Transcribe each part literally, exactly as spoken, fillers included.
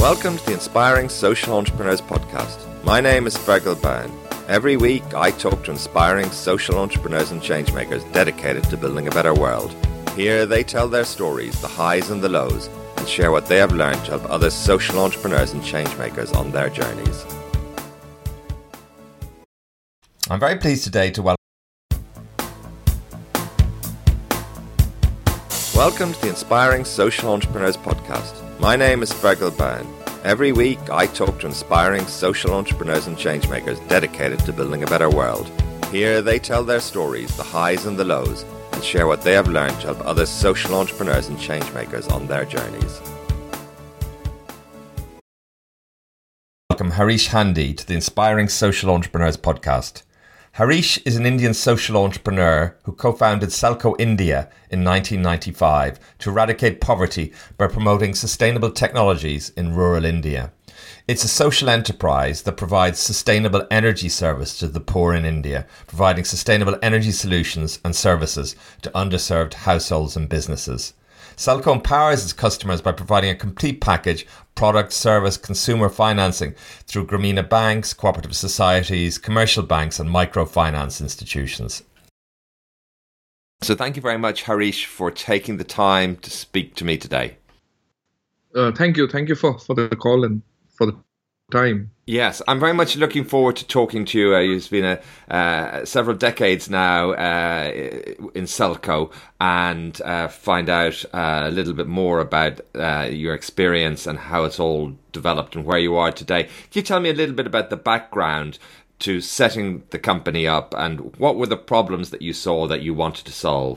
Welcome to the Inspiring Social Entrepreneurs Podcast. My name is Fergal Byrne. Every week I talk to inspiring social entrepreneurs and changemakers dedicated to building a better world. Here they tell their stories, the highs and the lows, and share what they have learned to help other social entrepreneurs and changemakers on their journeys. I'm very pleased today to welcome Welcome to the Inspiring Social Entrepreneurs Podcast. My name is Fergal Byrne. Every week I talk to inspiring social entrepreneurs and changemakers dedicated to building a better world. Here they tell their stories, the highs and the lows, and share what they have learned to help other social entrepreneurs and changemakers on their journeys. Welcome Harish Handy to the Inspiring Social Entrepreneurs Podcast. Harish is an Indian social entrepreneur who co-founded Selco India in nineteen ninety-five to eradicate poverty by promoting sustainable technologies in rural India. It's a social enterprise that provides sustainable energy service to the poor in India, providing sustainable energy solutions and services to underserved households and businesses. Selco empowers its customers by providing a complete package, product, service, consumer financing through Gramina banks, cooperative societies, commercial banks and microfinance institutions. So thank you very much, Harish, for taking the time to speak to me today. Uh, thank you. Thank you for, for the call and for the time. Yes, I'm very much looking forward to talking to you. Uh, it's been a, uh, several decades now uh, in Selco and uh, find out uh, a little bit more about uh, your experience and how it's all developed and where you are today. Can you tell me a little bit about the background to setting the company up and what were the problems that you saw that you wanted to solve?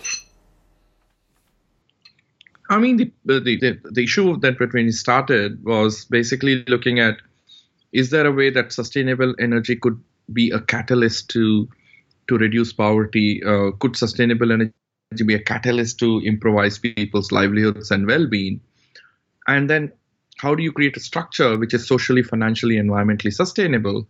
I mean, the the, the, the issue that when we started was basically looking at, is there a way that sustainable energy could be a catalyst to to reduce poverty? Uh, could sustainable energy be a catalyst to improvise people's livelihoods and well-being? And then how do you create a structure which is socially, financially, environmentally sustainable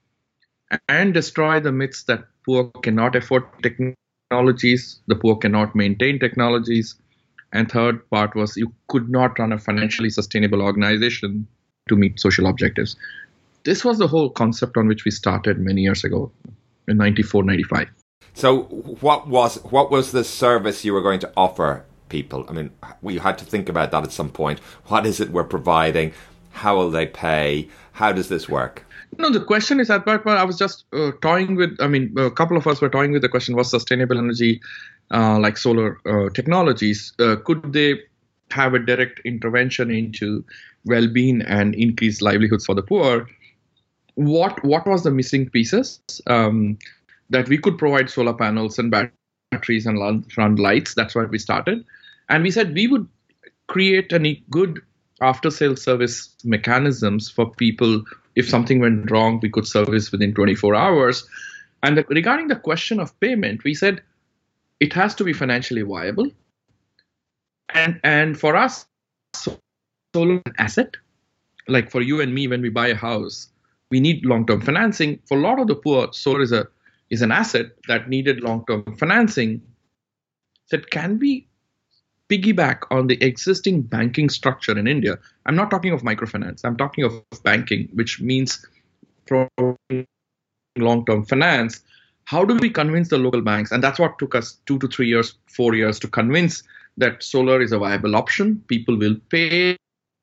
and destroy the myths that poor cannot afford technologies, the poor cannot maintain technologies? And third part was you could not run a financially sustainable organization to meet social objectives. This was the whole concept on which we started many years ago in ninety-four, ninety-five. So what was what was the service you were going to offer people? I mean, we had to think about that at some point. What is it we're providing? How will they pay? How does this work? No, the question is that part. I was just uh, toying with, I mean, a couple of us were toying with the question, was sustainable energy uh, like solar uh, technologies, uh, could they have a direct intervention into well-being and increased livelihoods for the poor? What what was the missing pieces? Um, that we could provide solar panels and batteries and run lights. That's why we started. And we said we would create any good after-sale service mechanisms for people. If something went wrong, we could service within twenty-four hours. And the, regarding the question of payment, we said it has to be financially viable. And and for us, solar is an asset. Like for you and me, when we buy a house, we need long-term financing. For a lot of the poor, solar is a is an asset that needed long-term financing that can be piggyback on the existing banking structure in India. I'm not talking of microfinance. I'm talking of banking, which means providing long-term finance. How do we convince the local banks? And that's what took us two to three years, four years to convince that solar is a viable option. People will pay.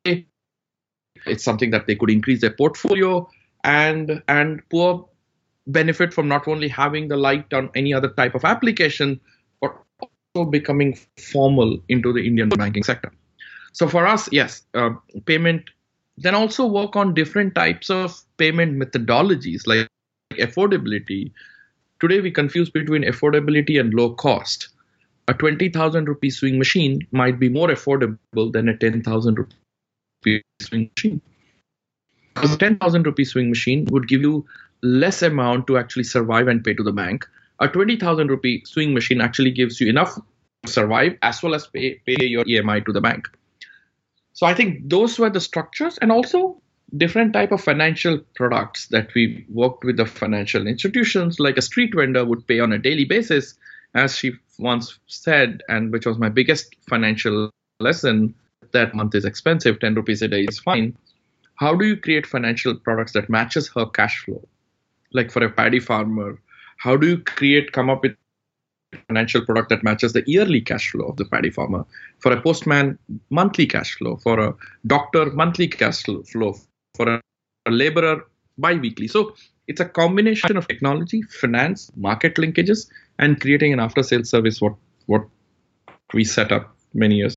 It's something that they could increase their portfolio, and and poor benefit from not only having the light on any other type of application, but also becoming formal into the Indian banking sector. So for us, yes, uh, payment, then also work on different types of payment methodologies like affordability. Today we confuse between affordability and low cost. A twenty thousand rupee swing machine might be more affordable than a ten thousand rupee swing machine. A ten thousand rupee swing machine would give you less amount to actually survive and pay to the bank. A twenty thousand rupee swing machine actually gives you enough to survive as well as pay, pay your E M I to the bank. So I think those were the structures, and also different type of financial products that we worked with the financial institutions. Like a street vendor would pay on a daily basis, as she once said, and which was my biggest financial lesson, that month is expensive, ten rupees a day is fine. how do you create financial products that matches her cash flow? Like for a paddy farmer, how do you create, come up with financial product that matches the yearly cash flow of the paddy farmer? For a postman, monthly cash flow. For a doctor, monthly cash flow. For a, a laborer, bi-weekly. So it's a combination of technology, finance, market linkages, and creating an after-sales service, what, what we set up many years.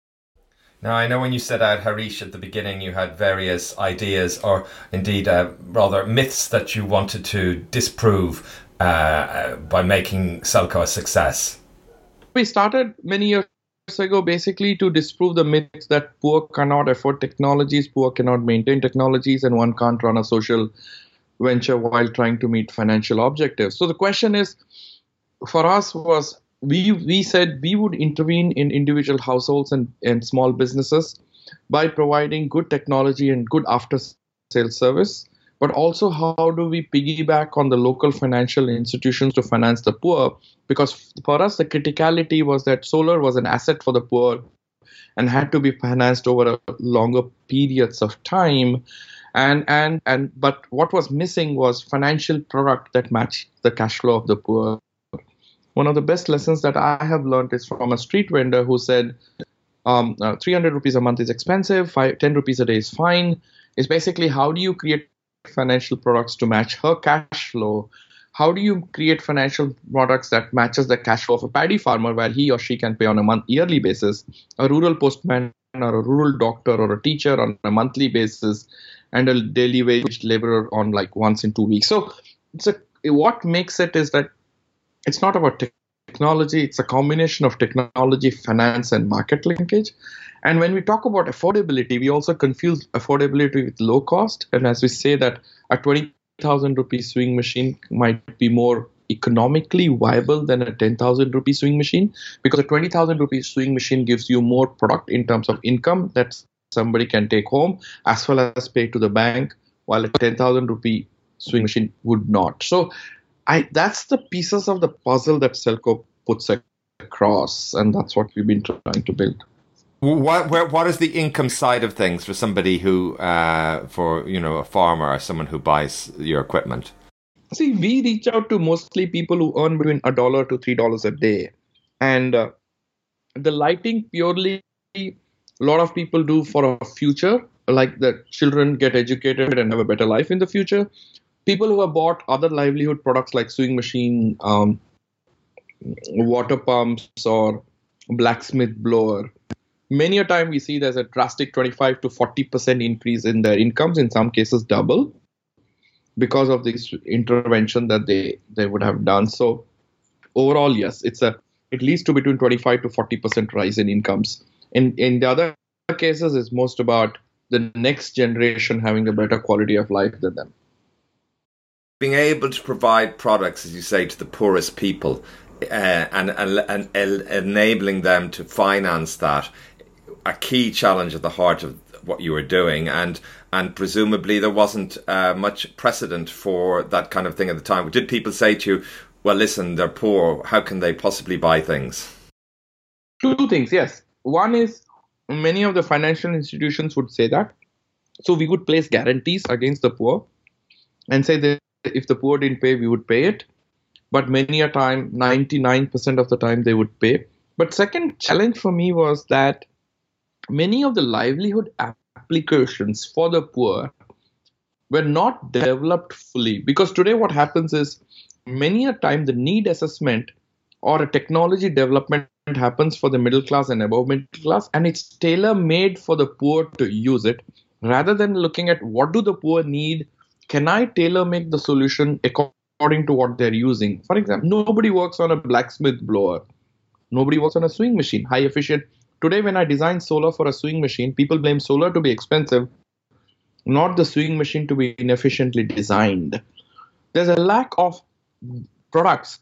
Now, I know when you set out, Harish, at the beginning, you had various ideas or indeed uh, rather myths that you wanted to disprove uh, by making Selco a success. We started many years ago basically to disprove the myths that poor cannot afford technologies, poor cannot maintain technologies, and one can't run a social venture while trying to meet financial objectives. So the question is, for us was, we we said we would intervene in individual households and, and small businesses by providing good technology and good after-sales service, but also how do we piggyback on the local financial institutions to finance the poor? Because for us, the criticality was that solar was an asset for the poor and had to be financed over a longer periods of time. And and and but what was missing was financial product that matched the cash flow of the poor. One of the best lessons that I have learned is from a street vendor who said, um, uh, three hundred rupees a month is expensive, five, ten rupees a day is fine. It's basically, how do you create financial products to match her cash flow? How do you create financial products that matches the cash flow of a paddy farmer where he or she can pay on a month yearly basis, a rural postman or a rural doctor or a teacher on a monthly basis, and a daily wage laborer on like once in two weeks. So it's a, what makes it is that it's not about technology. It's a combination of technology, finance, and market linkage. And when we talk about affordability, we also confuse affordability with low cost. And as we say that a twenty thousand rupee sewing machine might be more economically viable than a ten thousand rupee sewing machine, because a twenty thousand rupee sewing machine gives you more product in terms of income that somebody can take home as well as pay to the bank, while a ten thousand rupee sewing machine would not. So I, that's the pieces of the puzzle that Selco puts across, and that's what we've been trying to build. What where, what is the income side of things for somebody who, uh, for you know, a farmer or someone who buys your equipment? See, we reach out to mostly people who earn between a dollar to three dollars a day, and uh, the lighting purely, a lot of people do for a future, like the children get educated and have a better life in the future. People who have bought other livelihood products like sewing machine, um, water pumps, or blacksmith blower, many a time we see there's a drastic twenty-five to forty percent increase in their incomes, in some cases double, because of this intervention that they, they would have done. So overall, yes, it's a it leads to between twenty-five to forty percent rise in incomes. In, in the other cases, it's most about the next generation having a better quality of life than them. Being able to provide products, as you say, to the poorest people, uh, and, and, and enabling them to finance that, a key challenge at the heart of what you were doing, and and presumably there wasn't uh, much precedent for that kind of thing at the time. Did people say to you, well, listen, they're poor, how can they possibly buy things? Two things, yes. One is, many of the financial institutions would say that. So we would place guarantees against the poor and say that if the poor didn't pay, we would pay it. But many a time, ninety-nine percent of the time, they would pay. But second challenge for me was that many of the livelihood applications for the poor were not developed fully. Because today what happens is, many a time the need assessment or a technology development happens for the middle class and above middle class, and it's tailor-made for the poor to use it, rather than looking at what do the poor need. Can I tailor make the solution according to what they're using? For example, nobody works on a blacksmith blower. Nobody works on a sewing machine, high efficient. Today, when I design solar for a sewing machine, people blame solar to be expensive, not the sewing machine to be inefficiently designed. There's a lack of products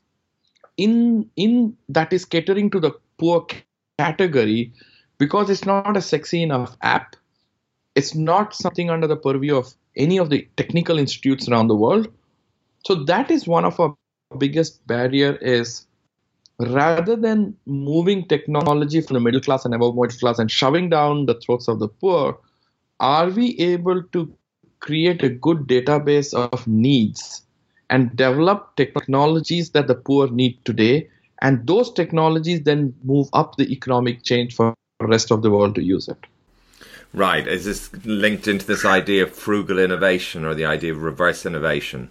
in, in that is catering to the poor category, because it's not a sexy enough app. It's not something under the purview of any of the technical institutes around the world. So that is one of our biggest barrier, is rather than moving technology from the middle class and above middle class and shoving down the throats of the poor, are we able to create a good database of needs and develop technologies that the poor need today, and those technologies then move up the economic chain for the rest of the world to use it? Right. Is this linked into this idea of frugal innovation or the idea of reverse innovation?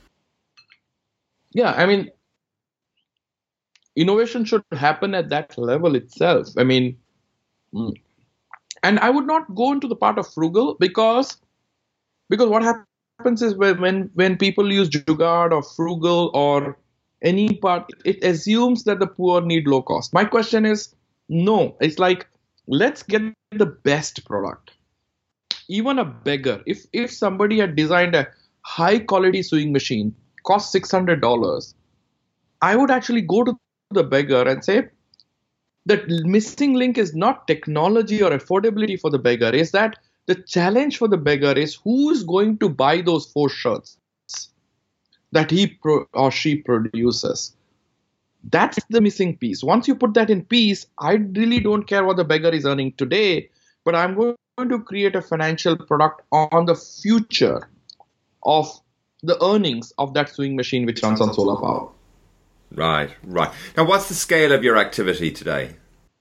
Yeah, I mean, innovation should happen at that level itself. I mean, and I would not go into the part of frugal because because what happens is when when, when people use jugaad or frugal or any part, it assumes that the poor need low cost. My question is, no. It's like, let's get the best product. Even a beggar, if if somebody had designed a high quality sewing machine, cost six hundred dollars, I would actually go to the beggar and say, the missing link is not technology or affordability for the beggar, is that the challenge for the beggar is who is going to buy those four shirts that he pro- or she produces. That's the missing piece. Once you put that in piece, I really don't care what the beggar is earning today, but I'm going to create a financial product on the future of the earnings of that sewing machine which runs on solar power. Right, right. Now, what's the scale of your activity today?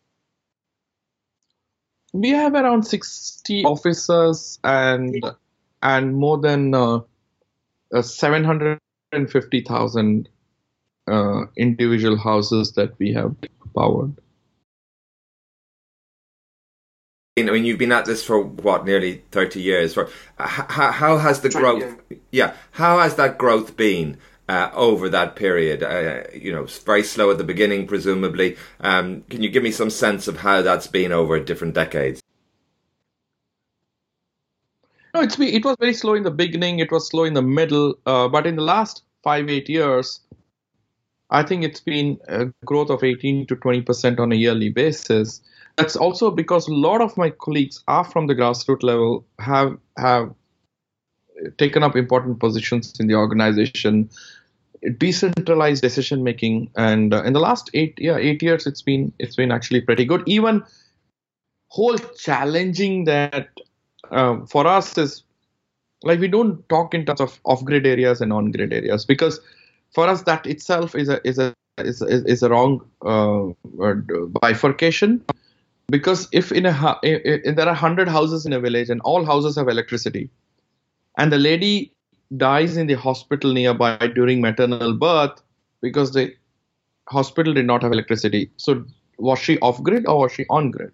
We have around sixty officers and and more than uh, uh, seven hundred fifty thousand uh, individual houses that we have powered. I mean, you've been at this for what, nearly thirty years. For how, how has the growth? Yeah, how has that growth been uh, over that period? Uh, you know, it's very slow at the beginning, presumably. Um, can you give me some sense of how that's been over different decades? No, it's it was very slow in the beginning. It was slow in the middle, uh, but in the last five eight years, I think it's been a growth of eighteen to twenty percent on a yearly basis. That's also because a lot of my colleagues are from the grassroots level, have have taken up important positions in the organization, decentralized decision making, and uh, in the last eight yeah eight years, it's been it's been actually pretty good. Even whole challenging that uh, for us is like we don't talk in terms of off-grid areas and on-grid areas, because for us that itself is a is a is a, is a wrong uh, bifurcation. Because if in a if there are one hundred houses in a village and all houses have electricity, and the lady dies in the hospital nearby during maternal birth because the hospital did not have electricity, so was she off-grid or was she on-grid?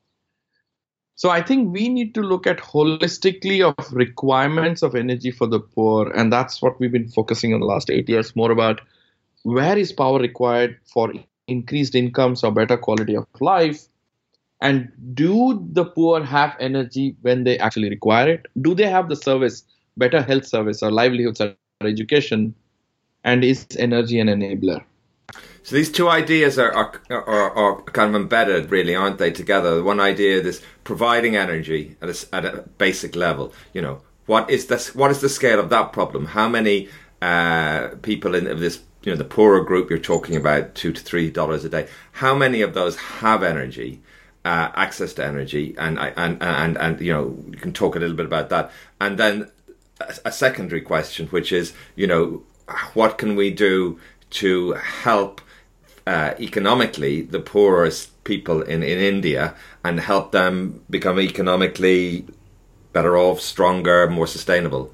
So I think we need to look at holistically of requirements of energy for the poor, and that's what we've been focusing on the last eight years, more about where is power required for increased incomes or better quality of life. And do the poor have energy when they actually require it? Do they have the service, better health service or livelihoods or education? And is energy an enabler? So these two ideas are, are, are, are kind of embedded, really, aren't they, together? One idea is providing energy at a, at a basic level. You know, what is this? What is the scale of that problem? How many uh, people in this, you know, the poorer group you're talking about, two to three dollars a day? How many of those have energy? Uh, access to energy, and and and and you know, you can talk a little bit about that. And then a, a secondary question, which is, you know, what can we do to help uh, economically the poorest people in, in India and help them become economically better off, stronger, more sustainable?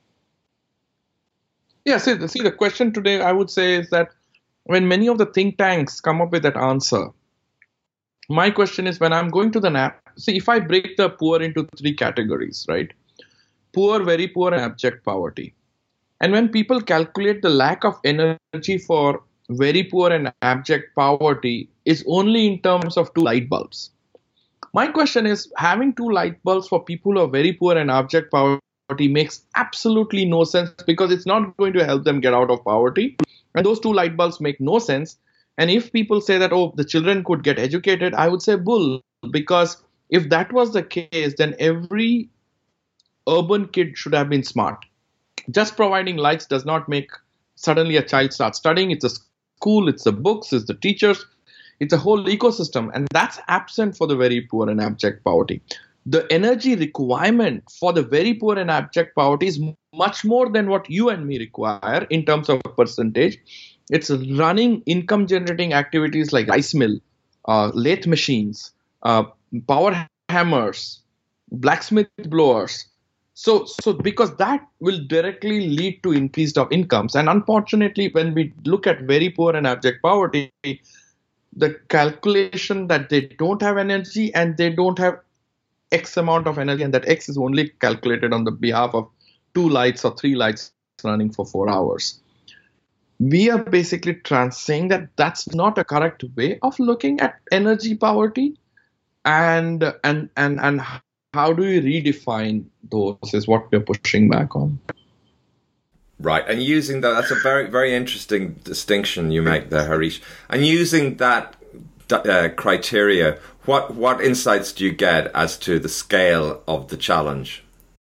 Yeah, see, see, the question today, I would say, is that when many of the think tanks come up with that answer, my question is, when I'm going to the N A P, see, if I break the poor into three categories, right? Poor, very poor, and abject poverty. And when people calculate the lack of energy for very poor and abject poverty is only in terms of two light bulbs. My question is, having two light bulbs for people who are very poor and abject poverty makes absolutely no sense, because it's not going to help them get out of poverty. And those two light bulbs make no sense. And if people say that, oh, the children could get educated, I would say bull, because if that was the case, then every urban kid should have been smart. Just providing lights does not make suddenly a child start studying. It's a school, it's the books, it's the teachers, it's a whole ecosystem. And that's absent for the very poor and abject poverty. the energy requirement for the very poor and abject poverty is much more than what you and me require in terms of percentage. It's running income generating activities like rice mill, uh, lathe machines, uh, power hammers, blacksmith blowers. So, so because that will directly lead to increased of incomes. And unfortunately, when we look at very poor and abject poverty, the calculation that they don't have energy and they don't have X amount of energy, and that X is only calculated on the behalf of two lights or three lights running for four hours. We are basically trans saying that that's not a correct way of looking at energy poverty, and and and and how do we redefine those is what we're pushing back on. Right, and using that, that's a very, very interesting distinction you make there, Harish. And using that uh, criteria, what what insights do you get as to the scale of the challenge?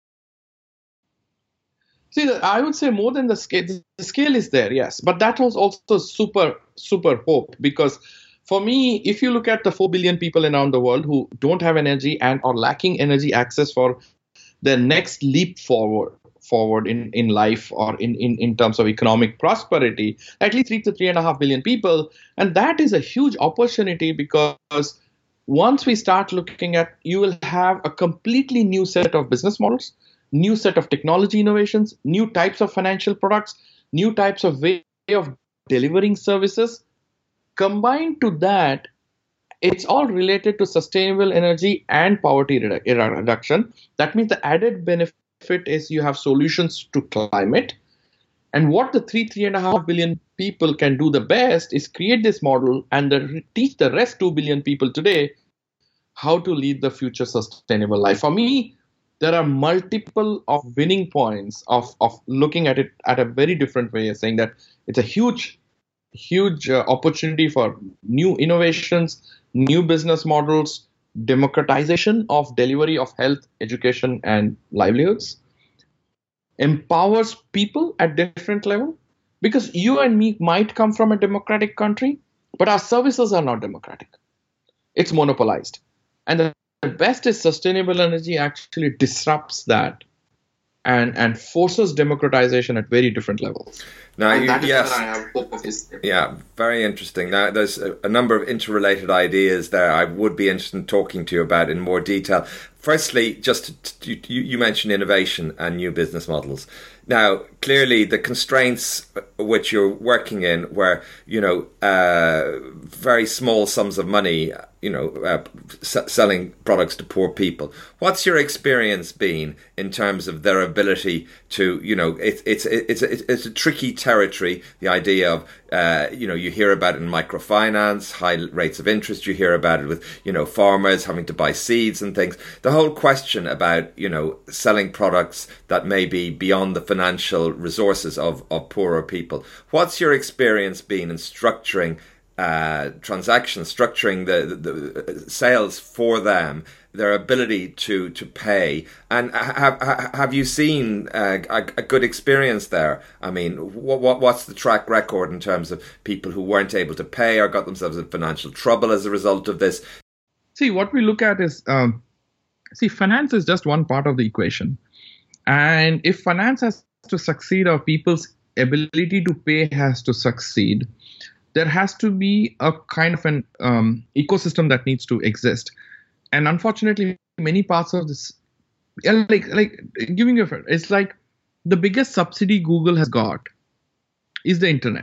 See, I would say more than the scale. The scale is there, yes, but that was also super, super hope, because for me, if you look at the four billion people around the world who don't have energy and are lacking energy access for their next leap forward, forward in, in life or in, in, in terms of economic prosperity, at least three to three and a half billion people. And that is a huge opportunity, because once we start looking at, you will have a completely new set of business models, new set of technology innovations, new types of financial products, new types of way of delivering services. Combined to that, it's all related to sustainable energy and poverty redu- reduction. That means the added benefit is you have solutions to climate. And what the three, three and a half billion people can do the best is create this model and the, teach the rest two billion people today how to lead the future sustainable life. For me, there are multiple of winning points of, of looking at it at a very different way, saying that it's a huge, huge uh, opportunity for new innovations, new business models, democratization of delivery of health, education, and livelihoods, empowers people at different level, because you and me might come from a democratic country, but our services are not democratic. It's monopolized. And the The best is sustainable energy actually disrupts that and and forces democratization at very different levels. Now, and you, that is yes, where I have hope of this. Yeah, very interesting. Now, there's a, a number of interrelated ideas there I would be interested in talking to you about in more detail. Firstly, just to, you, you mentioned innovation and new business models. Now, clearly, the constraints which you're working in, where you know uh, very small sums of money, you know, uh, s- selling products to poor people. What's your experience been in terms of their ability to, you know, it, it's it's it's it's a tricky territory. The idea of, uh, you know, you hear about it in microfinance, high rates of interest. You hear about it with, you know, farmers having to buy seeds and things. The whole question about, you know, selling products that may be beyond the financial resources of, of poorer people. What's your experience been in structuring uh, transactions, structuring the, the, the sales for them, their ability to, to pay? And have have you seen uh, a, a good experience there? I mean, what, what what's the track record in terms of people who weren't able to pay or got themselves in financial trouble as a result of this? See, what we look at is, um, see, finance is just one part of the equation. And if finance has to succeed, or people's ability to pay has to succeed, there has to be a kind of an um, ecosystem that needs to exist. And unfortunately, many parts of this, like, like giving you a, it's like the biggest subsidy Google has got is the internet.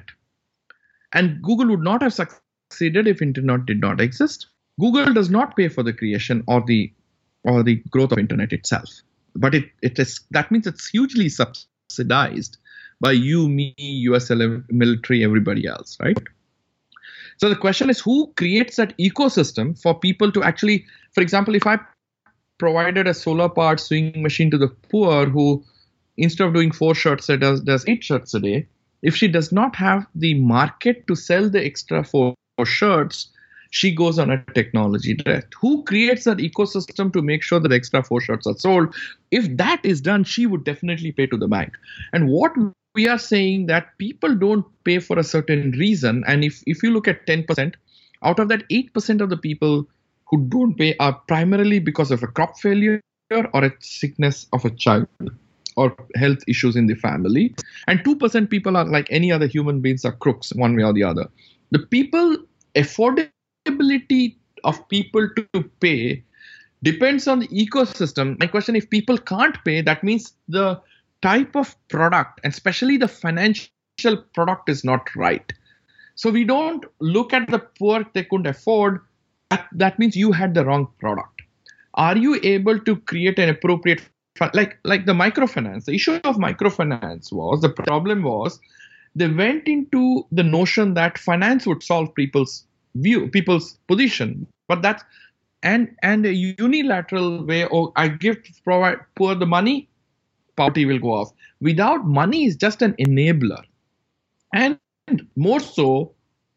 And Google would not have succeeded if internet did not exist. Google does not pay for the creation or the or the growth of internet itself. But it, it is that means it's hugely subsidized by you, me, U S military, everybody else, right? So the question is, who creates that ecosystem for people to actually, for example, if I provided a solar-powered sewing machine to the poor who, instead of doing four shirts, does, does eight shirts a day, if she does not have the market to sell the extra four, four shirts, she goes on a technology debt. Who creates that ecosystem to make sure that extra four shirts are sold? If that is done, she would definitely pay to the bank. And what we are saying that people don't pay for a certain reason. And if, if you look at ten percent, out of that eight percent of the people who don't pay are primarily because of a crop failure or a sickness of a child or health issues in the family. And two percent people are like any other human beings, are crooks one way or the other. The people, affordability of people to pay depends on the ecosystem. My question, if people can't pay, that means the type of product, and especially the financial product, is not right. So we don't look at the poor they couldn't afford. That, that means you had the wrong product. Are you able to create an appropriate, like like the microfinance? The issue of microfinance was, the problem was, they went into the notion that finance would solve people's view, people's position, but that's and and a unilateral way. Oh, I give provide poor the money, poverty will go off. Without money is just an enabler, and more so,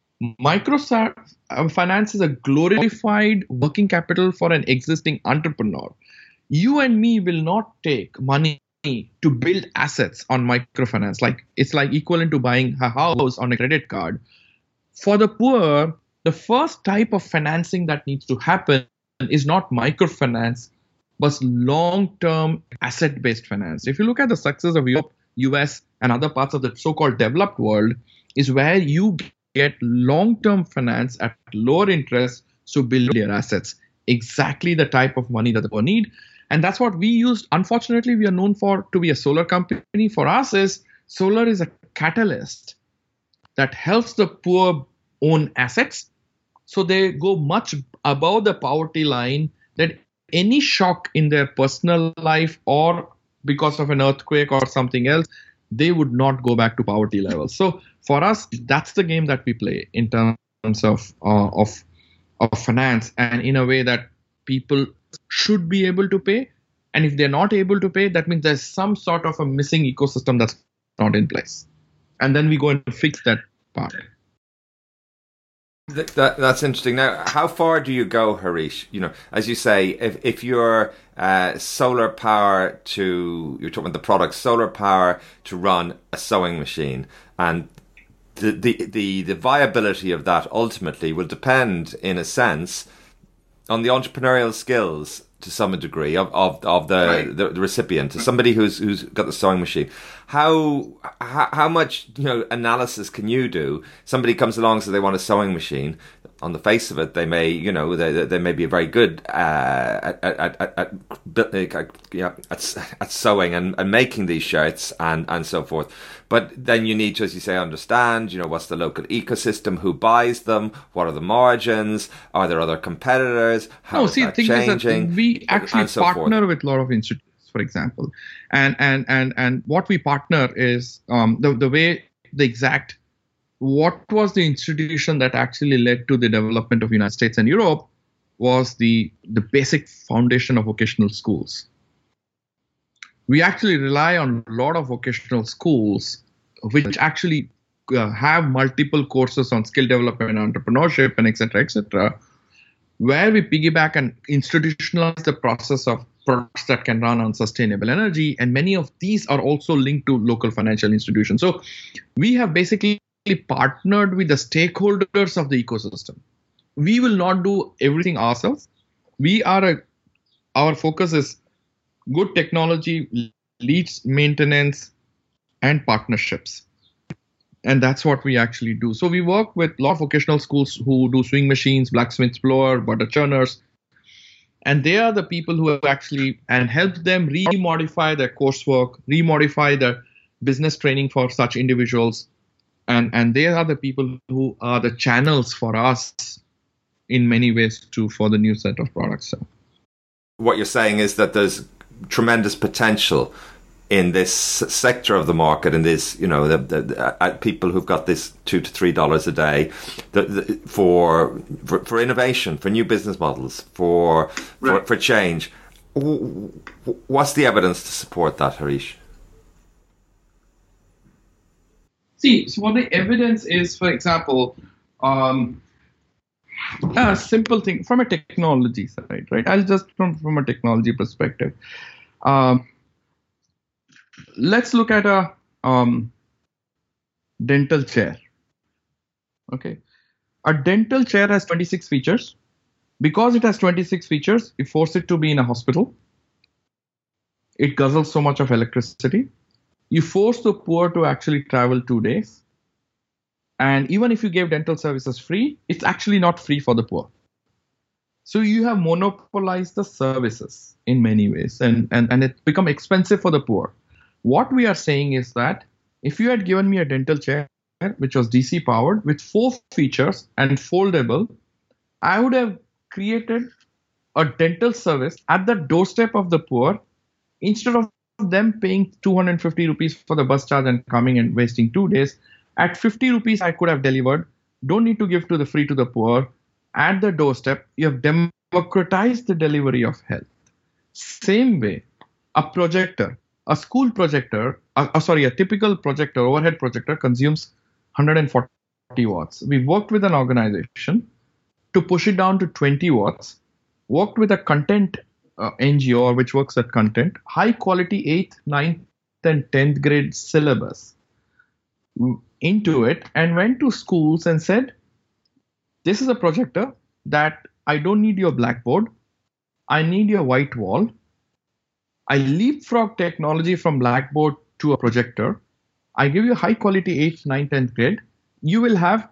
microfinance is a glorified working capital for an existing entrepreneur. You and me will not take money to build assets on microfinance. Like it's like equivalent to buying a house on a credit card. For the poor, the first type of financing that needs to happen is not microfinance, but long-term asset-based finance. If you look at the success of Europe, U S, and other parts of the so-called developed world, is where you get long-term finance at lower interest to build your assets. Exactly the type of money that the poor need. And that's what we used. Unfortunately, we are known for to be a solar company. For us, is solar is a catalyst that helps the poor own assets. So they go much above the poverty line, that any shock in their personal life or because of an earthquake or something else, they would not go back to poverty levels. So for us, that's the game that we play in terms of uh, of of finance, and in a way that people should be able to pay. And if they're not able to pay, that means there's some sort of a missing ecosystem that's not in place. And then we go and fix that part. That, that, that's interesting. Now, how far do you go, Harish? You know, as you say, if if you're uh, solar power to, you're talking about the product, solar power to run a sewing machine, and the the the, the viability of that ultimately will depend, in a sense, on the entrepreneurial skills to some degree of of, of the, right. the the recipient, to somebody who's who's got the sewing machine. How, how how much you know analysis can you do? Somebody comes along, so they want a sewing machine. On the face of it, they may you know they they may be very good uh, at, at, at, at, at, yeah, at at sewing and, and making these shirts and, and so forth. But then you need to, as you say, understand, you know, what's the local ecosystem, who buys them, what are the margins, are there other competitors, how no, is see, that the thing changing? Is that we actually so partner forth. with a lot of institutes, for example, and and and and what we partner is um, the the way the exact what was the institution that actually led to the development of the United States and Europe was the the basic foundation of vocational schools. We actually rely on a lot of vocational schools, which actually uh, have multiple courses on skill development and entrepreneurship and et cetera, et cetera, where we piggyback and institutionalize the process of products that can run on sustainable energy. And many of these are also linked to local financial institutions. So we have basically partnered with the stakeholders of the ecosystem. We will not do everything ourselves. We are a, our focus is good technology, leads maintenance, and partnerships. And that's what we actually do. So we work with a lot of vocational schools who do sewing machines, blacksmiths, blower, butter churners. And they are the people who actually and help them remodify their coursework, remodify their business training for such individuals. And, and they are the people who are the channels for us in many ways to for the new set of products. So what you're saying is that there's tremendous potential in this sector of the market, and this, you know, the, the, the uh, people who've got this two to three dollars a day, the, the, for, for for innovation, for new business models, for right. for, for change. What's the evidence to support that, Harish? See, so what the evidence is, for example, um, a simple thing from a technology side, right? I'll just from from a technology perspective. Um, let's look at a um, dental chair. Okay, a dental chair has twenty-six features. Because it has twenty-six features, you force it to be in a hospital. It guzzles so much of electricity. You force the poor to actually travel two days. And even if you gave dental services free, it's actually not free for the poor. So you have monopolized the services in many ways, and, and, and it's become expensive for the poor. What we are saying is that if you had given me a dental chair, which was D C powered, with four features and foldable, I would have created a dental service at the doorstep of the poor instead of them paying two hundred fifty rupees for the bus charge and coming and wasting two days. At fifty rupees, I could have delivered. Don't need to give to the free to the poor. At the doorstep, you have democratized the delivery of health. Same way, a projector, a school projector, uh, uh, sorry, a typical projector, overhead projector consumes one hundred forty watts. We worked with an organization to push it down to twenty watts, worked with a content uh, N G O, which works at content, high quality eighth, ninth, and tenth grade syllabus into it, and went to schools and said, this is a projector that I don't need your blackboard. I need your white wall. I leapfrog technology from blackboard to a projector. I give you high quality eighth, ninth, tenth grade. You will have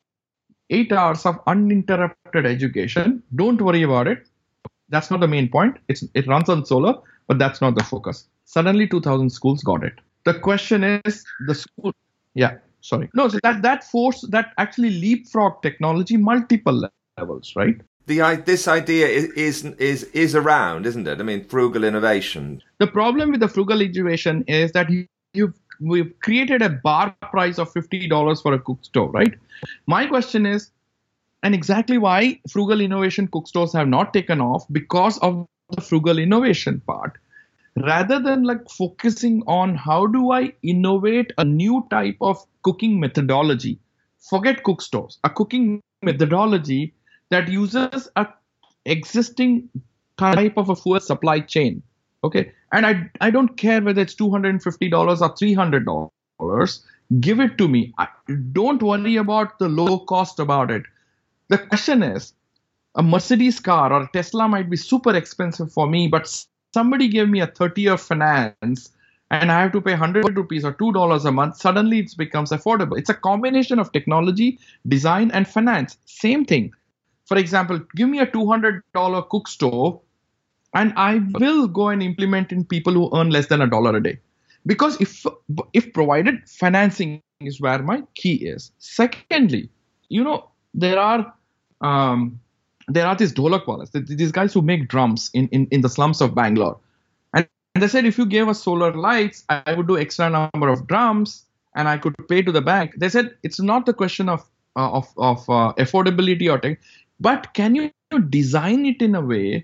eight hours of uninterrupted education. Don't worry about it. That's not the main point. It's, it runs on solar, but that's not the focus. Suddenly two thousand schools got it. The question is the school. Yeah, sorry. No, so that, that force, that actually leapfrog technology multiple levels, right? The this idea is, is is is around, isn't it? I mean, frugal innovation. The problem with the frugal innovation is that you, you've we've created a bar price of fifty dollars for a cook stove, right? My question is, and exactly why frugal innovation cook stoves have not taken off, because of the frugal innovation part. Rather than like focusing on how do I innovate a new type of cooking methodology, forget cook stoves, a cooking methodology that uses a existing type of a fuel supply chain. Okay. And I, I don't care whether it's two hundred fifty dollars or three hundred dollars. Give it to me. I, don't worry about the low cost about it. The question is, a Mercedes car or a Tesla might be super expensive for me, but somebody gave me a thirty-year finance and I have to pay one hundred rupees or two dollars a month. Suddenly it becomes affordable. It's a combination of technology, design, and finance. Same thing. For example, give me a two hundred dollars cook stove and I will go and implement in people who earn less than a dollar a day. Because if if provided, financing is where my key is. Secondly, you know, there are um, there are these dholak wallahs, these guys who make drums in, in, in the slums of Bangalore. And, and they said, if you gave us solar lights, I would do extra number of drums and I could pay to the bank. They said, it's not the question of uh, of, of uh, affordability or tech, but can you design it in a way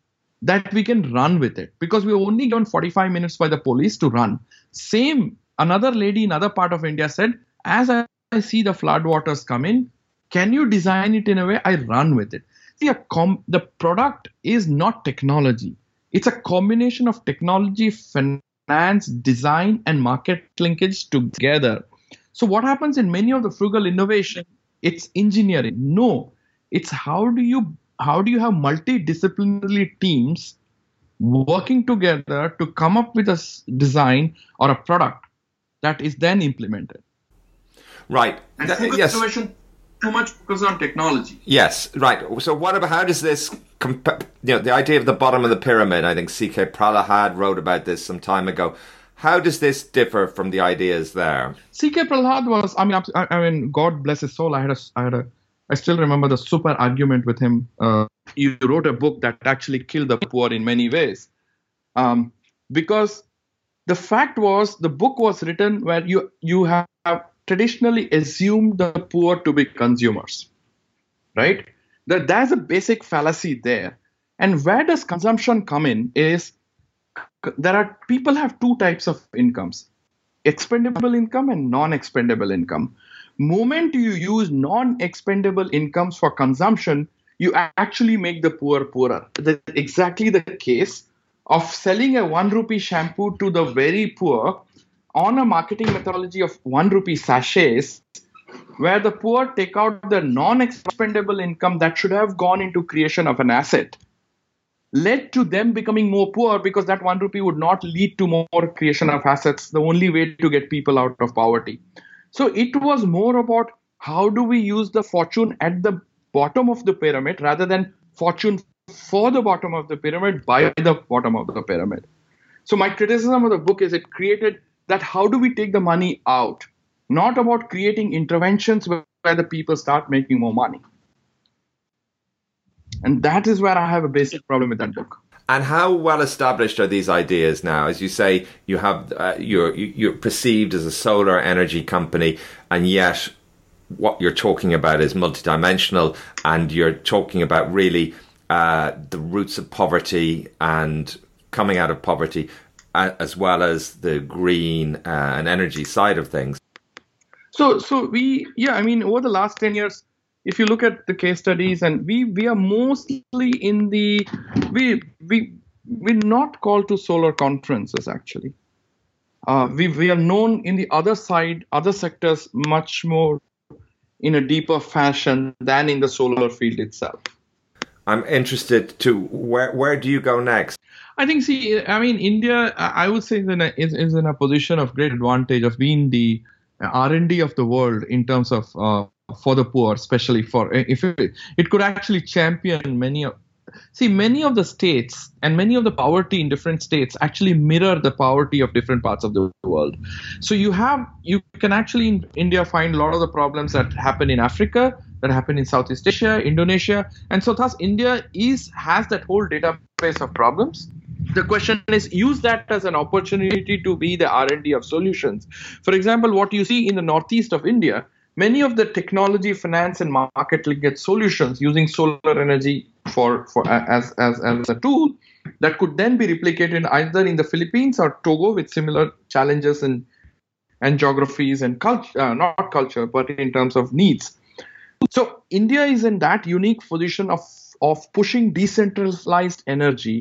that we can run with it? Because we were only given forty-five minutes by the police to run. Same, another lady in another part of India said, as I, I see the floodwaters come in, can you design it in a way I run with it? See, a com- the product is not technology. It's a combination of technology, finance, design, and market linkage together. So what happens in many of the frugal innovation, it's engineering. No, it's how do you how do you have multidisciplinary teams working together to come up with a design or a product that is then implemented. Right. And That, frugal yes. innovation too much focus on technology. Yes, right. So what about, how does this, comp- you know, the idea of the bottom of the pyramid, I think C K Prahalad wrote about this some time ago. How does this differ from the ideas there? C K Prahalad was, I mean, I, I mean, God bless his soul. I had a, I had a, I still remember the super argument with him. Uh, he wrote a book that actually killed the poor in many ways. Um, because the fact was, the book was written where you, you have traditionally assumed the poor to be consumers, right? That there's a basic fallacy there. And where does consumption come in is, there are people have two types of incomes, expendable income and non-expendable income. Moment you use non-expendable incomes for consumption, you actually make the poor poorer. That's exactly the case of selling a one rupee shampoo to the very poor on a marketing methodology of one rupee sachets. where the poor take out the non-expendable income that should have gone into creation of an asset, led to them becoming more poor because that one rupee would not lead to more creation of assets, the only way to get people out of poverty. So it was more about how do we use the fortune at the bottom of the pyramid rather than fortune for the bottom of the pyramid by the bottom of the pyramid. So my criticism of the book is it created that how do we take the money out, not about creating interventions where, where the people start making more money. And that is where I have a basic problem with that book. And how well established are these ideas now? As you say, you have uh, you're you're perceived as a solar energy company, and yet what you're talking about is multidimensional, and you're talking about really uh, the roots of poverty and coming out of poverty, uh, as well as the green uh, and energy side of things. So, so we, yeah, I mean, over the last ten years, if you look at the case studies, and we we are mostly in the we we we're not called to solar conferences actually. Uh, we we are known in the other side, other sectors much more in a deeper fashion than in the solar field itself. I'm interested to where where do you go next? I think, see, I mean, India, I would say, is in a, is, is in a position of great advantage of being the R and D of the world in terms of uh, for the poor, especially for if it, it could actually champion many of. See, many of the states and many of the poverty in different states actually mirror the poverty of different parts of the world. So you have, you can actually in India find a lot of the problems that happen in Africa, that happen in Southeast Asia, Indonesia. And so thus India is has that whole database of problems. The question is, use that as an opportunity to be the R and D of solutions. For example, what you see in the northeast of India, many of the technology, finance, and market linkage solutions using solar energy for, for as, as, as a tool that could then be replicated either in the Philippines or Togo with similar challenges and, and geographies and culture, uh, not culture, but in terms of needs. So India is in that unique position of, of pushing decentralized energy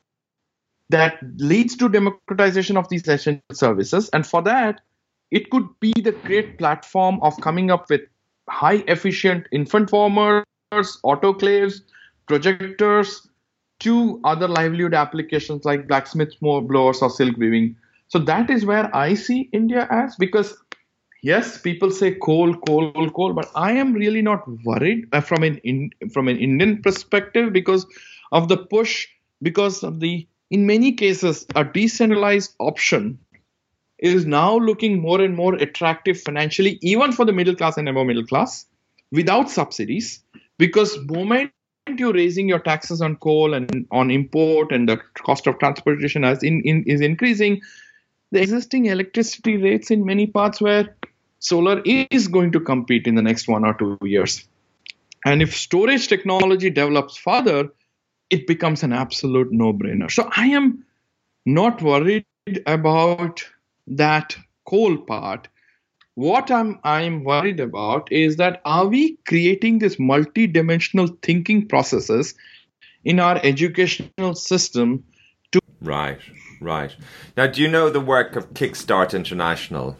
that leads to democratization of these essential services. And for that, it could be the great platform of coming up with high efficient infant formers, autoclaves, projectors, to other livelihood applications like blacksmith blowers or silk weaving. So that is where I see India as, because yes, people say coal, coal, coal, but I am really not worried uh, from an in, from an Indian perspective because of the push, because of the, in many cases, a decentralized option is now looking more and more attractive financially, even for the middle class and above middle class, without subsidies, because moment you're raising your taxes on coal and on import and the cost of transportation as in, in, is increasing, the existing electricity rates in many parts where solar is going to compete in the next one or two years. And if storage technology develops further, it becomes an absolute no-brainer. So I am not worried about that coal part. What I'm I'm worried about is that are we creating this multi-dimensional thinking processes in our educational system to Right, right. Now, do you know the work of Kickstart International?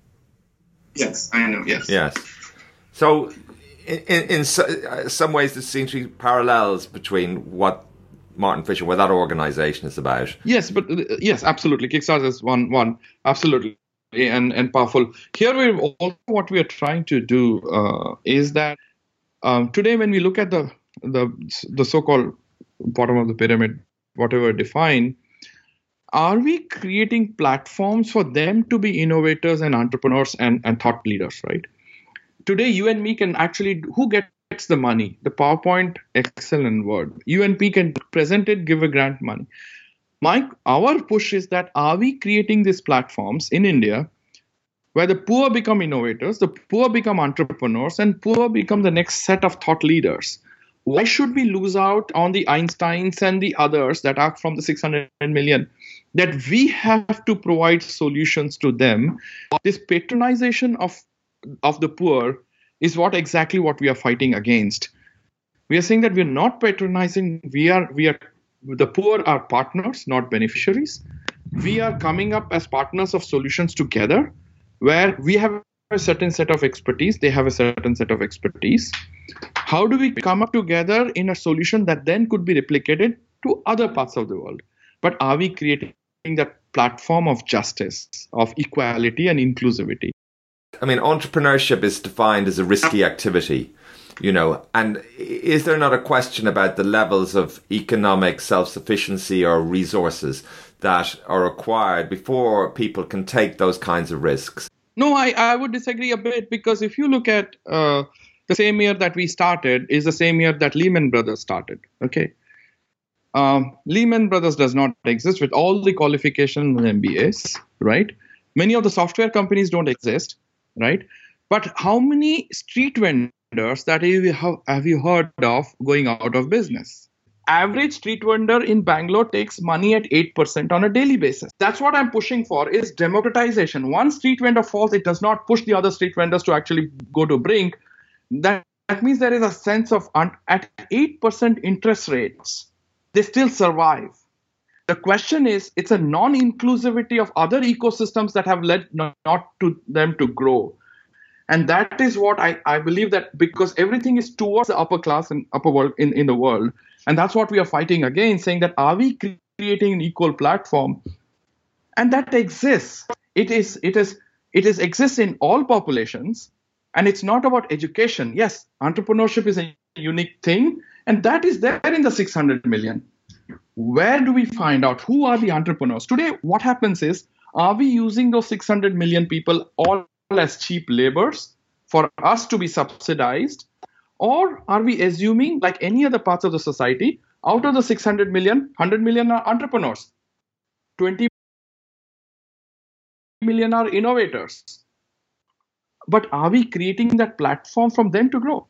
Yes, I know, yes. Yes. So in, in, in some ways there seems to be parallels between what Martin Fisher, what that organization is about. Yes, but uh, yes, absolutely. Kickstart is one, one, absolutely, and and powerful. Here, we also what we are trying to do uh, is that um, today, when we look at the the the so-called bottom of the pyramid, whatever defined, are we creating platforms for them to be innovators and entrepreneurs and, and thought leaders, right? Today, you and me can actually, who gets the money? The PowerPoint, Excel, and Word. You and me can present it, give a grant money. My, our push is that are we creating these platforms in India where the poor become innovators, the poor become entrepreneurs, and poor become the next set of thought leaders? Why should we lose out on the Einsteins and the others that are from the six hundred million? That we have to provide solutions to them. This patronization of, of the poor is what exactly what we are fighting against. We are saying that we are not patronizing, we are, we are, the poor are partners, not beneficiaries. We are coming up as partners of solutions together, where we have a certain set of expertise, they have a certain set of expertise. How do we come up together in a solution that then could be replicated to other parts of the world? But are we creating that platform of justice, of equality and inclusivity? I mean, entrepreneurship is defined as a risky activity, you know, and is there not a question about the levels of economic self-sufficiency or resources that are required before people can take those kinds of risks? No, I, I would disagree a bit, because if you look at uh, the same year that we started is the same year that Lehman Brothers started. Okay. Um, Lehman Brothers does not exist with all the qualifications and M B As, right? Many of the software companies don't exist, right? But how many street vendors that you have, have you heard of going out of business? Average street vendor in Bangalore takes money at eight percent on a daily basis. That's what I'm pushing for, is democratization. One street vendor falls, it does not push the other street vendors to actually go to brink. That, that means there is a sense of, un- at eight percent interest rates, they still survive. The question is, it's a non-inclusivity of other ecosystems that have led not, not to them to grow. And that is what I, I believe, that because everything is towards the upper class and upper world in, in the world. And that's what we are fighting against, saying that are we creating an equal platform? And that exists. It is, it is, it is exists in all populations. And it's not about education. Yes, entrepreneurship is a unique thing. And that is there in the six hundred million. Where do we find out who are the entrepreneurs? Today, what happens is, are we using those six hundred million people all as cheap laborers for us to be subsidized? Or are we assuming, like any other parts of the society, out of the six hundred million, one hundred million are entrepreneurs, twenty million are innovators? But are we creating that platform from them to grow?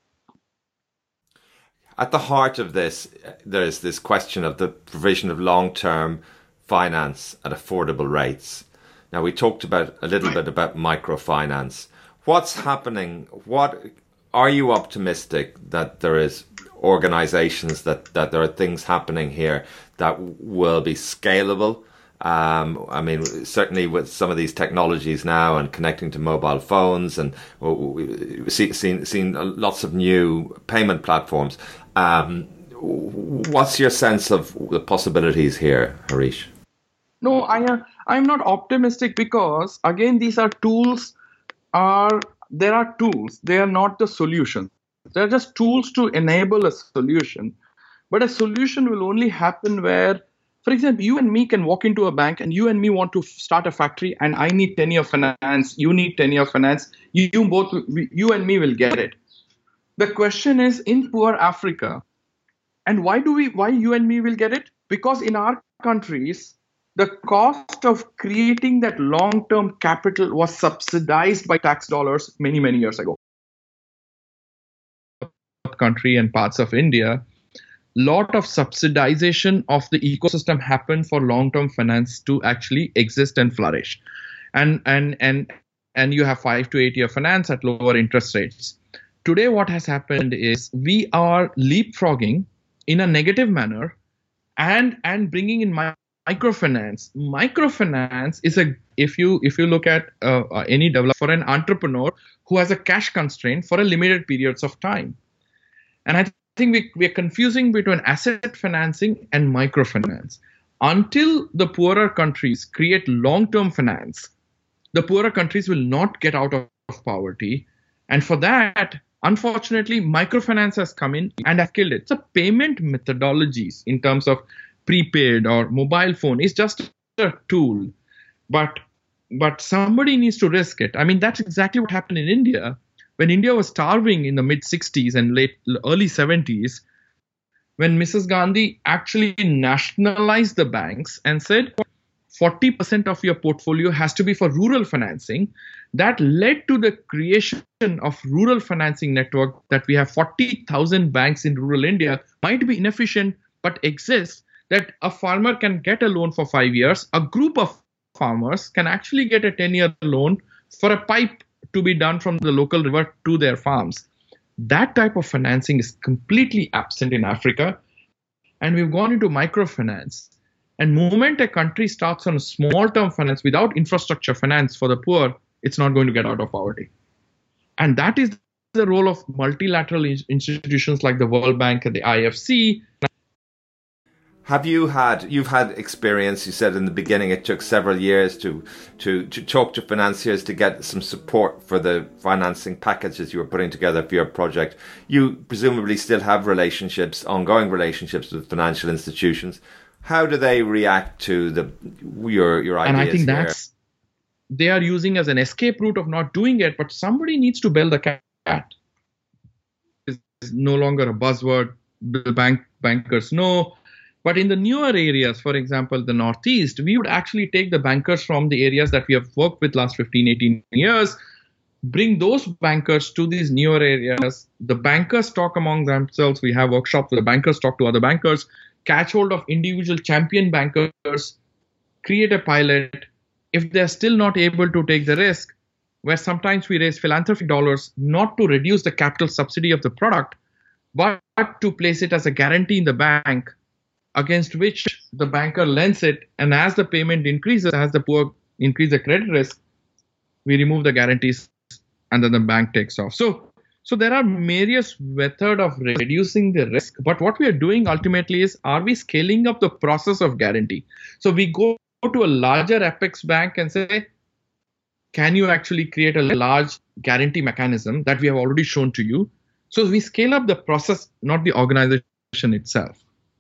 At the heart of this, there is this question of the provision of long-term finance at affordable rates. Now, we talked about a little bit about microfinance. What's happening? What are you optimistic that there is organizations, that, that there are things happening here that will be scalable? Um, I mean, certainly with some of these technologies now and connecting to mobile phones, and we've seen, seen, seen lots of new payment platforms. Um, what's your sense of the possibilities here, Harish? No, I am. I'm not optimistic, because again, these are tools. Are there are tools? They are not the solution. They're just tools to enable a solution. But a solution will only happen where, for example, you and me can walk into a bank, and you and me want to start a factory, and I need ten-year finance. You need ten-year finance. You, you both, you and me will get it. The question is, in poor Africa, and why do we? Why you and me will get it? Because in our countries, the cost of creating that long-term capital was subsidized by tax dollars many, many years ago. Country and parts of India, lot of subsidization of the ecosystem happened for long-term finance to actually exist and flourish. And, and, and, and you have five to eight year finance at lower interest rates. Today, what has happened is we are leapfrogging in a negative manner and, and bringing in my Microfinance. Microfinance is a, if you if you look at uh, any developer, for an entrepreneur who has a cash constraint for a limited periods of time. And I th- think we, we are confusing between asset financing and microfinance. Until the poorer countries create long-term finance, the poorer countries will not get out of, of poverty. And for that, unfortunately, microfinance has come in and has killed it. It's a payment methodologies in terms of prepaid or mobile phone is just a tool, but but somebody needs to risk it. I mean, that's exactly what happened in India. When India was starving in the mid sixties and late early seventies, when Missus Gandhi actually nationalized the banks and said forty percent of your portfolio has to be for rural financing, that led to the creation of rural financing network that we have forty thousand banks in rural India. Might be inefficient, but exists. That a farmer can get a loan for five years. A group of farmers can actually get a ten-year loan for a pipe to be done from the local river to their farms. That type of financing is completely absent in Africa. And we've gone into microfinance. And the moment a country starts on a small-term finance without infrastructure finance for the poor, it's not going to get out of poverty. And that is the role of multilateral institutions like the World Bank and the I F C. Have you had, you've had experience, you said in the beginning it took several years to, to, to talk to financiers to get some support for the financing packages you were putting together for your project. You presumably still have relationships, ongoing relationships with financial institutions. How do they react to the your your ideas? And I think here? that's, they are using as an escape route of not doing it, but somebody needs to bail the cat. It's no longer a buzzword. The bank bankers know. But in the newer areas, for example, the Northeast, we would actually take the bankers from the areas that we have worked with last fifteen, eighteen years, bring those bankers to these newer areas. The bankers talk among themselves. We have workshops where the bankers talk to other bankers, catch hold of individual champion bankers, create a pilot. If they're still not able to take the risk, where sometimes we raise philanthropic dollars not to reduce the capital subsidy of the product, but to place it as a guarantee in the bank, against which the banker lends it, and as the payment increases, as the poor increase the credit risk, we remove the guarantees and then the bank takes off. So, so there are various methods of reducing the risk, but what we are doing ultimately is, are we scaling up the process of guarantee? So we go to a larger apex bank and say, can you actually create a large guarantee mechanism that we have already shown to you? So we scale up the process, not the organization itself.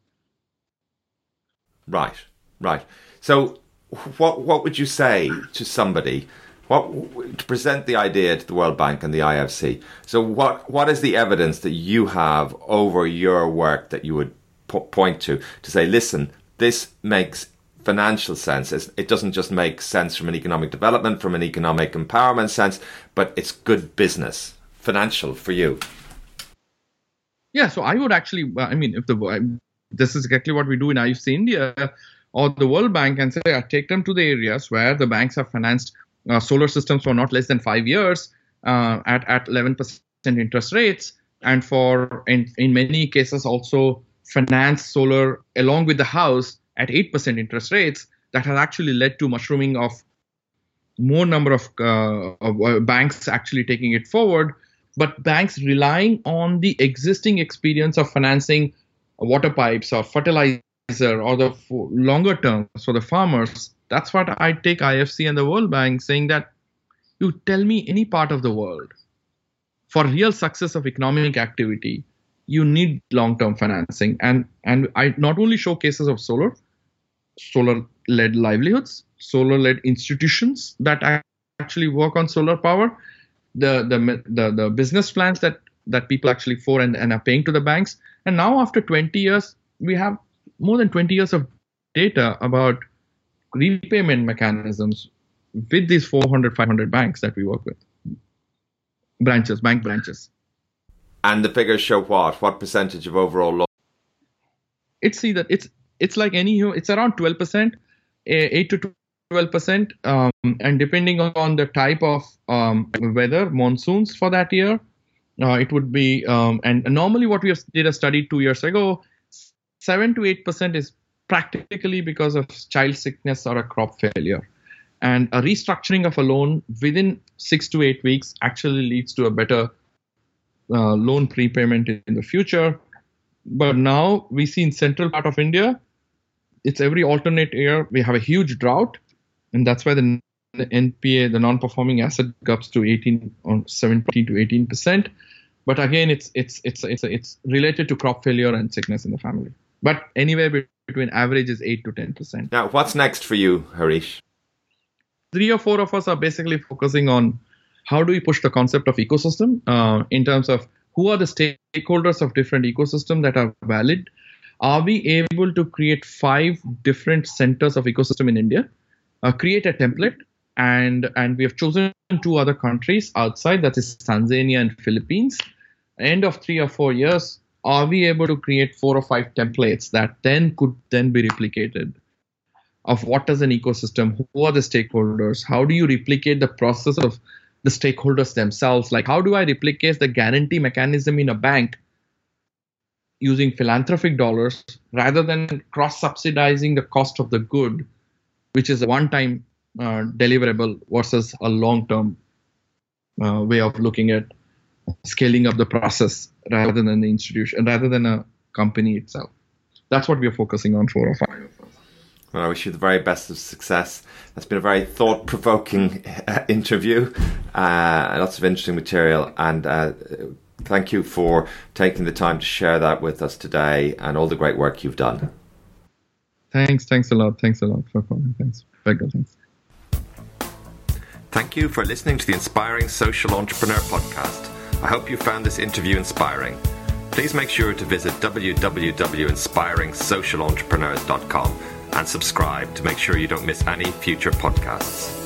Right, right. So what what would you say to somebody what to present the idea to the World Bank and the I F C? So what what is the evidence that you have over your work that you would po- point to to say, listen, this makes financial sense. It's, it doesn't just make sense from an economic development, from an economic empowerment sense, but it's good business, financial for you. Yeah, so I would actually, I mean, if the this is exactly what we do in I F C India or the World Bank, and say, I take them to the areas where the banks have financed uh, solar systems for not less than five years uh, at, at eleven percent interest rates, and for, in, in many cases, also finance solar along with the house at eight percent interest rates. That has actually led to mushrooming of more number of, uh, of uh, banks actually taking it forward, but banks relying on the existing experience of financing water pipes or fertilizer or the longer term for the farmers. That's what I take I F C and the World Bank saying, that you tell me any part of the world, for real success of economic activity, you need long-term financing. And, and I not only show cases of solar, solar-led livelihoods, solar-led institutions that actually work on solar power, the, the, the, the business plans that that people actually for and, and are paying to the banks. And now after twenty years, we have more than twenty years of data about repayment mechanisms with these four hundred, five hundred banks that we work with. Branches, bank branches. And the figures show what? What percentage of overall loan? It's see that it's it's like any, it's around twelve percent, eight to twelve percent. Um, and depending on the type of um, weather, monsoons for that year, Uh, it would be, um, and, and normally what we have did a study two years ago, seven to eight percent is practically because of child sickness or a crop failure. And a restructuring of a loan within six to eight weeks actually leads to a better uh, loan prepayment in the future. But now we see in central part of India, it's every alternate year we have a huge drought, and that's why the, the N P A, the non-performing asset, goes to eighteen or seventeen to eighteen percent. But again, it's it's it's it's it's related to crop failure and sickness in the family. But anywhere between average is eight to ten percent. Now, what's next for you, Harish? Three or four of us are basically focusing on how do we push the concept of ecosystem uh, in terms of who are the stakeholders of different ecosystems that are valid. Are we able to create five different centers of ecosystem in India, uh, create a template, and and we have chosen two other countries outside, that is Tanzania and Philippines. End of three or four years, are we able to create four or five templates that then could then be replicated of what is an ecosystem, who are the stakeholders, how do you replicate the process of the stakeholders themselves, like how do I replicate the guarantee mechanism in a bank using philanthropic dollars rather than cross-subsidizing the cost of the good, which is a one-time uh, deliverable versus a long-term uh, way of looking at scaling up the process rather than the institution, rather than a company itself. That's what we are focusing on for five of us. Well, I wish you the very best of success. That's been a very thought-provoking uh, interview, uh, lots of interesting material, and uh, thank you for taking the time to share that with us today and all the great work you've done. Thanks, thanks a lot. Thanks a lot for calling. Thanks. Very good, thanks. Thank you for listening to the Inspiring Social Entrepreneur podcast. I hope you found this interview inspiring. Please make sure to visit w w w dot inspiring social entrepreneurs dot com and subscribe to make sure you don't miss any future podcasts.